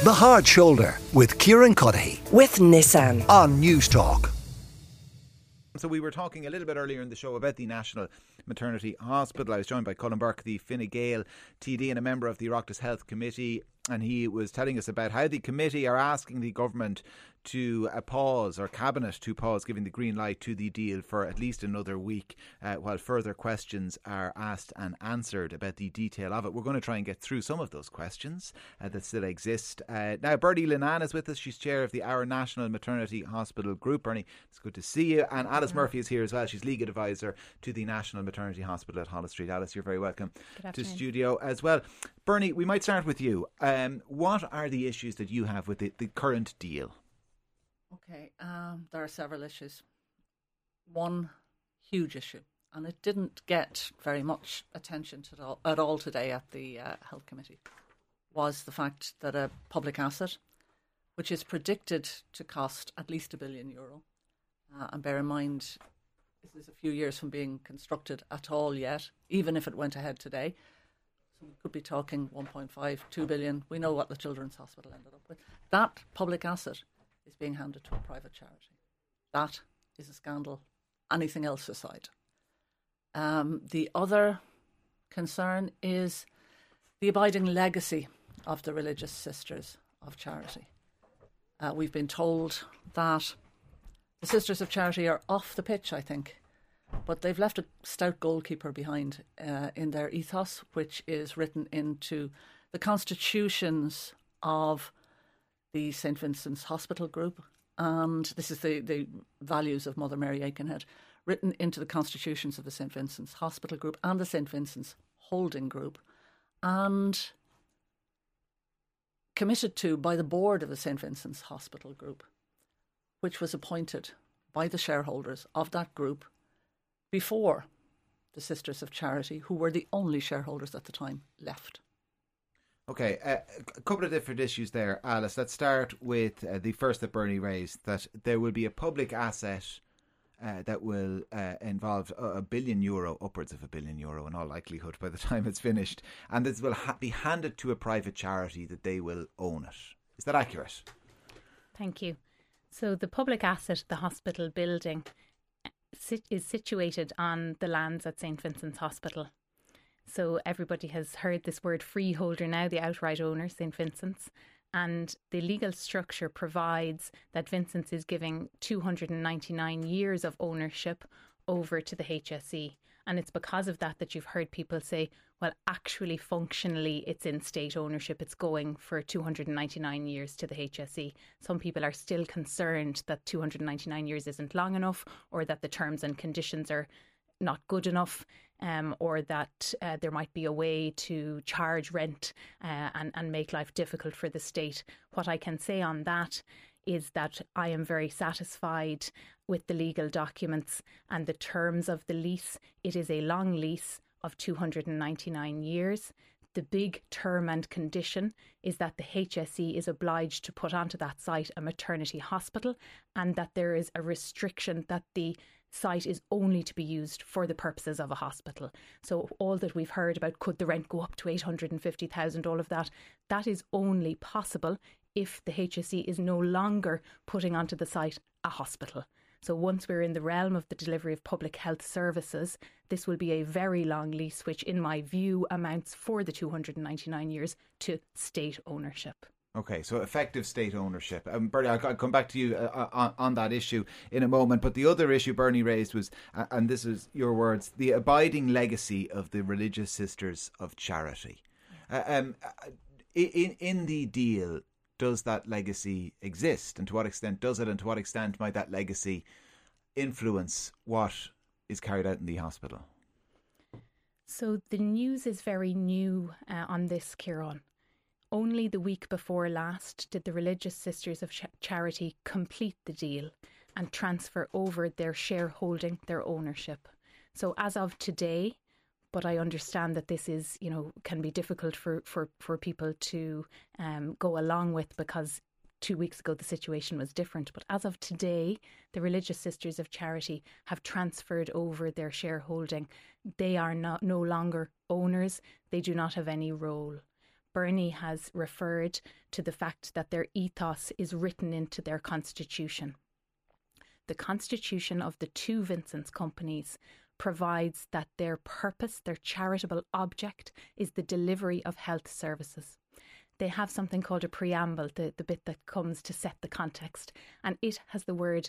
The Hard Shoulder with Kieran Cuddihy with Nissan on News Talk. So we were talking a little bit earlier in the show about the National Maternity Hospital. I was joined by Colin Burke, the Fine Gael TD and a member of the Oireachtas Health Committee, and he was telling us about how the committee are asking the government to pause, or Cabinet to pause, giving the green light to the deal for at least another week while further questions are asked and answered about the detail of it. We're going to try and get through some of those questions that still exist. Now, Bernie Linan is with us. She's chair of the Our National Maternity Hospital Group. Bernie, it's good to see you. And Alice Murphy is here as well. She's legal advisor to the National Maternity Hospital at Holles Street. Alice, you're very welcome to studio as well. Bernie, we might start with you. What are the issues that you have with the current deal? Okay, there are several issues. One huge issue, and it didn't get very much attention at all today at the Health Committee, was the fact that a public asset, which is predicted to cost at least €1 billion, and bear in mind, this is a few years from being constructed at all yet, even if it went ahead today. So we could be talking 1.5, 2 billion. We know what the Children's Hospital ended up with. That public asset is being handed to a private charity. That is a scandal, anything else aside. The other concern is the abiding legacy of the Religious Sisters of Charity. We've been told that the Sisters of Charity are off the pitch, I think, but they've left a stout goalkeeper behind in their ethos, which is written into the constitutions of the St Vincent's Hospital Group, and this is the values of Mother Mary Aikenhead, written into the constitutions of the St Vincent's Hospital Group and the St Vincent's Holding Group, and committed to by the board of the St Vincent's Hospital Group, which was appointed by the shareholders of that group before the Sisters of Charity, who were the only shareholders at the time, left. Okay, a couple of different issues there, Alice. Let's start with the first that Bernie raised, that there will be a public asset that will involve €1 billion, upwards of €1 billion in all likelihood by the time it's finished, and this will be handed to a private charity that they will own it. Is that accurate? Thank you. So the public asset, the hospital building, is situated on the lands at St Vincent's Hospital. So everybody has heard this word freeholder now, the outright owner, St Vincent's. And the legal structure provides that Vincent's is giving 299 years of ownership over to the HSE. And it's because of that you've heard people say, well, actually, functionally, it's in state ownership. It's going for 299 years to the HSE. Some people are still concerned that 299 years isn't long enough, or that the terms and conditions are not good enough, or that there might be a way to charge rent and make life difficult for the state. What I can say on that is that I am very satisfied with the legal documents and the terms of the lease. It is a long lease of 299 years. The big term and condition is that the HSE is obliged to put onto that site a maternity hospital, and that there is a restriction that the site is only to be used for the purposes of a hospital. So all that we've heard about, could the rent go up to 850,000, all of that, that is only possible if the HSE is no longer putting onto the site a hospital. So once we're in the realm of the delivery of public health services, this will be a very long lease, which in my view amounts for the 299 years to state ownership. Okay, so effective state ownership. Bernie, I'll come back to you on that issue in a moment. But the other issue Bernie raised was, and this is your words, the abiding legacy of the Religious Sisters of Charity. In the deal, does that legacy exist? And to what extent does it? And to what extent might that legacy influence what is carried out in the hospital? So the news is very new on this, Kieran. Only the week before last did the Religious Sisters of Charity complete the deal and transfer over their shareholding, their ownership. So as of today, but I understand that this is, can be difficult for people to go along with, because 2 weeks ago the situation was different. But as of today, the Religious Sisters of Charity have transferred over their shareholding. They are no longer owners. They do not have any role. Bernie has referred to the fact that their ethos is written into their constitution. The constitution of the two Vincent's companies provides that their purpose, their charitable object, is the delivery of health services. They have something called a preamble, the bit that comes to set the context, and it has the words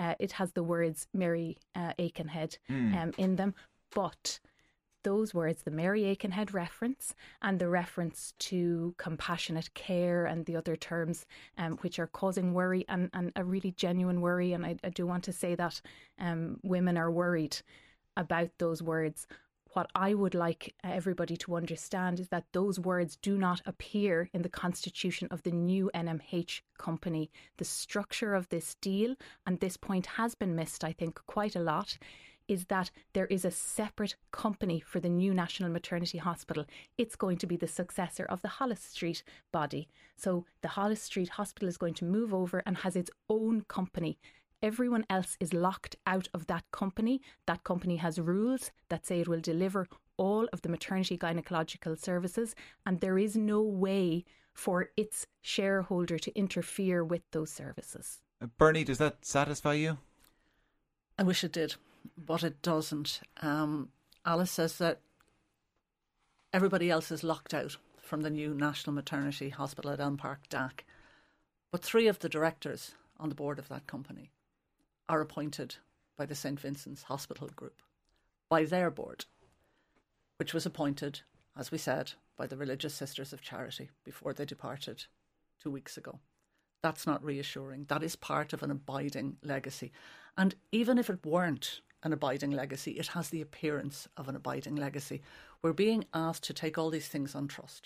Mary Aikenhead in them, but those words, the Mary Aikenhead reference and the reference to compassionate care and the other terms which are causing worry and a really genuine worry, and I do want to say that women are worried about those words. What I would like everybody to understand is that those words do not appear in the constitution of the new NMH company. The structure of this deal, and this point has been missed, I think, quite a lot, is that there is a separate company for the new National Maternity Hospital. It's going to be the successor of the Holles Street body. So the Holles Street Hospital is going to move over and has its own company. Everyone else is locked out of that company. That company has rules that say it will deliver all of the maternity gynecological services, and there is no way for its shareholder to interfere with those services. Bernie, does that satisfy you? I wish it did, but it doesn't. Alice says that everybody else is locked out from the new National Maternity Hospital at Elm Park, DAC. But 3 of the directors on the board of that company are appointed by the St. Vincent's Hospital Group, by their board, which was appointed, as we said, by the Religious Sisters of Charity before they departed 2 weeks ago. That's not reassuring. That is part of an abiding legacy. And even if it weren't an abiding legacy, it has the appearance of an abiding legacy. We're being asked to take all these things on trust.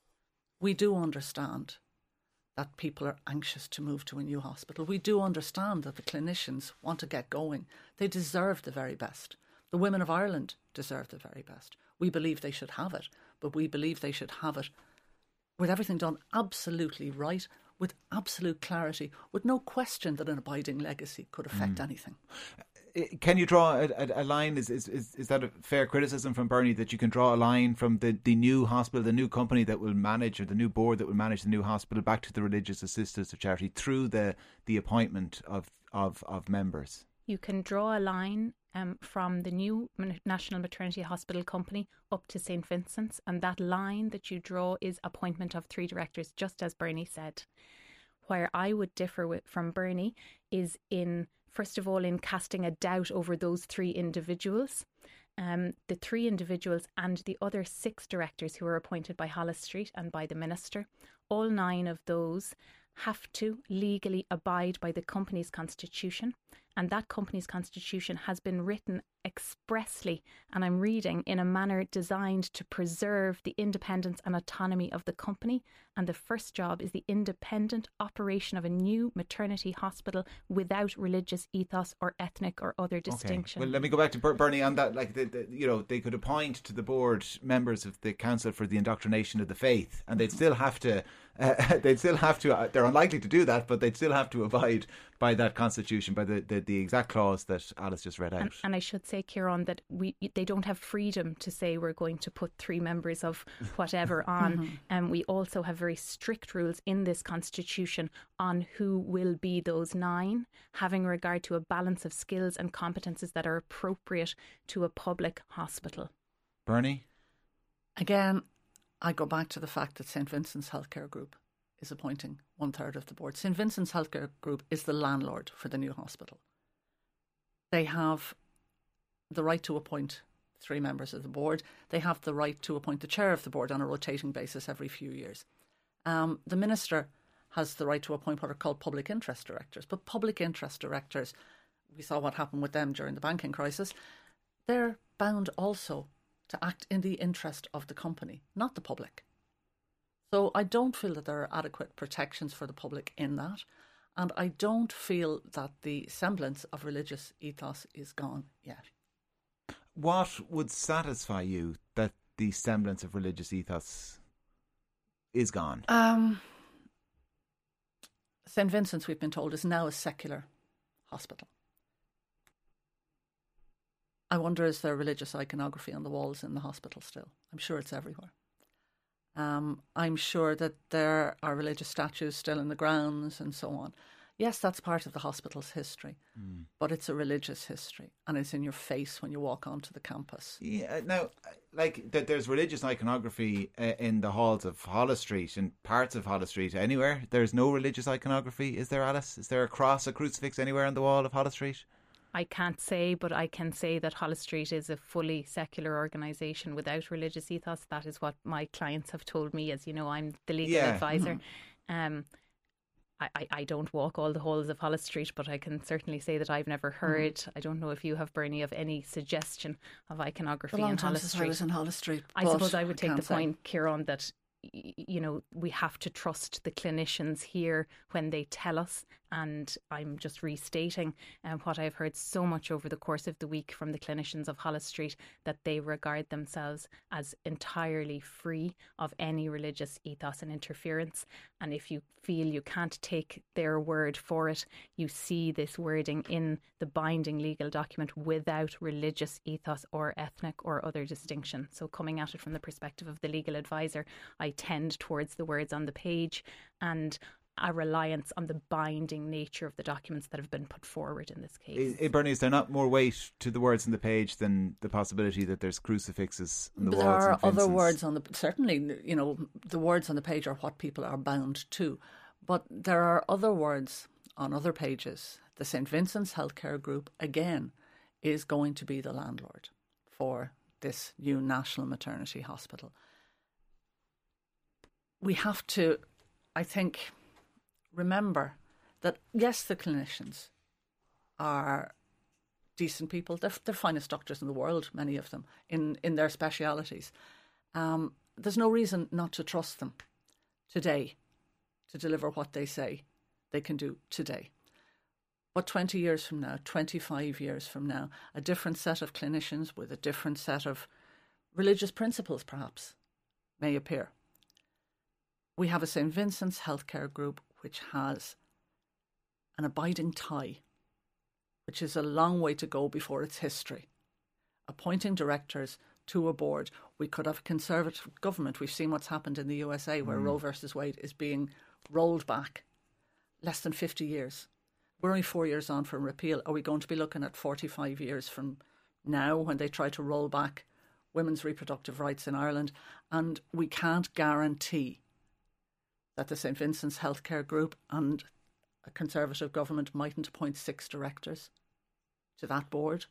We do understand that people are anxious to move to a new hospital. We do understand that the clinicians want to get going. They deserve the very best. The women of Ireland deserve the very best. We believe they should have it, but we believe they should have it with everything done absolutely right, with absolute clarity, with no question that an abiding legacy could affect anything. Can you draw a line? Is that a fair criticism from Bernie, that you can draw a line from the new hospital, the new company that will manage, or the new board that will manage the new hospital, back to the Religious Sisters of Charity through the appointment of members? You can draw a line from the new National Maternity Hospital company up to St. Vincent's, and that line that you draw is appointment of 3 directors, just as Bernie said. Where I would differ from Bernie is in, first of all, in casting a doubt over those 3 individuals. The 3 individuals and the other 6 directors who were appointed by Holles Street and by the minister, all 9 of those have to legally abide by the company's constitution, and that company's constitution has been written expressly, and I'm reading, in a manner designed to preserve the independence and autonomy of the company, and the first job is the independent operation of a new maternity hospital without religious ethos or ethnic or other distinction. Well, let me go back to Bernie on that. Like, they could appoint to the board members of the Council for the Indoctrination of the Faith, and they'd still have to. They're unlikely to do that, but they'd still have to abide by that constitution, by the exact clause that Alice just read out. And I should say, Ciarán, that they don't have freedom to say we're going to put 3 members of whatever on. And we also have very strict rules in this constitution on who will be those 9, having regard to a balance of skills and competences that are appropriate to a public hospital. Bernie? Again, I go back to the fact that St. Vincent's Healthcare Group is appointing 1/3 of the board. St. Vincent's Healthcare Group is the landlord for the new hospital. They have the right to appoint 3 members of the board. They have the right to appoint the chair of the board on a rotating basis every few years. The minister has the right to appoint what are called public interest directors. But public interest directors, we saw what happened with them during the banking crisis, they're bound also to act in the interest of the company, not the public. So I don't feel that there are adequate protections for the public in that. And I don't feel that the semblance of religious ethos is gone yet. What would satisfy you that the semblance of religious ethos is gone? St. Vincent's, we've been told, is now a secular hospital. I wonder, is there religious iconography on the walls in the hospital still? I'm sure it's everywhere. I'm sure that there are religious statues still in the grounds and so on. Yes, that's part of the hospital's history, but it's a religious history, and it's in your face when you walk onto the campus. Yeah, now, like, there's religious iconography in the halls of Holles Street and parts of Holles Street. Anywhere there's no religious iconography, is there, Alice? Is there a cross, a crucifix anywhere on the wall of Holles Street? I can't say, but I can say that Holles Street is a fully secular organisation without religious ethos. That is what my clients have told me. As you know, I'm the legal advisor. I don't walk all the halls of Holles Street, but I can certainly say that I've never heard, I don't know if you have, Bernie, of any suggestion of iconography in Holles Street. I was in Holles Street. I suppose I would take the point, Ciarán, that we have to trust the clinicians here when they tell us, and I'm just restating what I've heard so much over the course of the week from the clinicians of Holles Street, that they regard themselves as entirely free of any religious ethos and interference. And if you feel you can't take their word for it, you see this wording in the binding legal document without religious ethos or ethnic or other distinction. So coming at it from the perspective of the legal advisor, I tend towards the words on the page and a reliance on the binding nature of the documents that have been put forward in this case. Bernie, is there not more weight to the words on the page than the possibility that there's crucifixes on the walls? There are other words on the... Certainly, the words on the page are what people are bound to. But there are other words on other pages. The St. Vincent's Healthcare Group, again, is going to be the landlord for this new National Maternity Hospital. We have to, I think, remember that, yes, the clinicians are decent people. They're the finest doctors in the world, many of them, in their specialities. There's no reason not to trust them today to deliver what they say they can do today. But 20 years from now, 25 years from now, a different set of clinicians with a different set of religious principles, perhaps, may appear. We have a St. Vincent's Healthcare Group which has an abiding tie, which is a long way to go before its history. Appointing directors to a board. We could have a Conservative government. We've seen what's happened in the USA where Roe versus Wade is being rolled back less than 50 years. We're only 4 years on from repeal. Are we going to be looking at 45 years from now when they try to roll back women's reproductive rights in Ireland? And we can't guarantee that the St. Vincent's Healthcare Group and a Conservative government mightn't appoint 6 directors to that board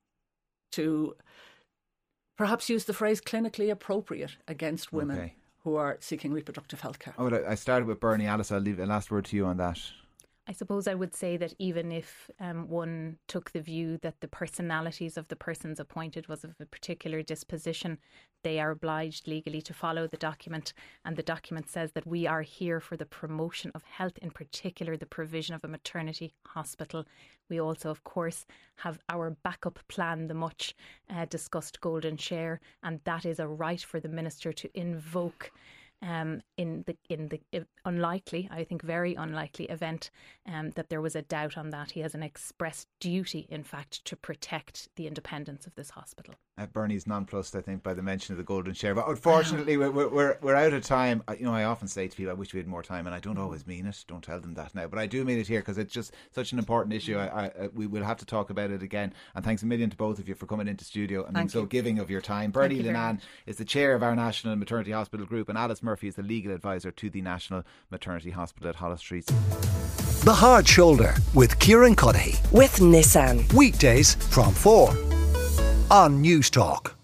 to perhaps use the phrase clinically appropriate against women who are seeking reproductive health care. Oh, I started with Bernie. Alice, I'll leave a last word to you on that. I suppose I would say that even if one took the view that the personalities of the persons appointed was of a particular disposition, they are obliged legally to follow the document. And the document says that we are here for the promotion of health, in particular the provision of a maternity hospital. We also, of course, have our backup plan, the much discussed golden share, and that is a right for the minister to invoke in the unlikely, I think very unlikely event that there was a doubt on that. He has an express duty, in fact, to protect the independence of this hospital. Bernie's nonplussed, I think, by the mention of the golden share. But unfortunately, we're out of time. I often say to people, I wish we had more time, and I don't always mean it. Don't tell them that now. But I do mean it here because it's just such an important issue. We will have to talk about it again. And thanks a million to both of you for coming into studio and being so giving of your time. Bernie Linnane is the chair of our National Maternity Hospital Group, and Alice Murphy is the legal advisor to the National Maternity Hospital at Holles Street. The Hard Shoulder with Ciarán Cuddihy. With Nissan. Weekdays from 4 on News Talk.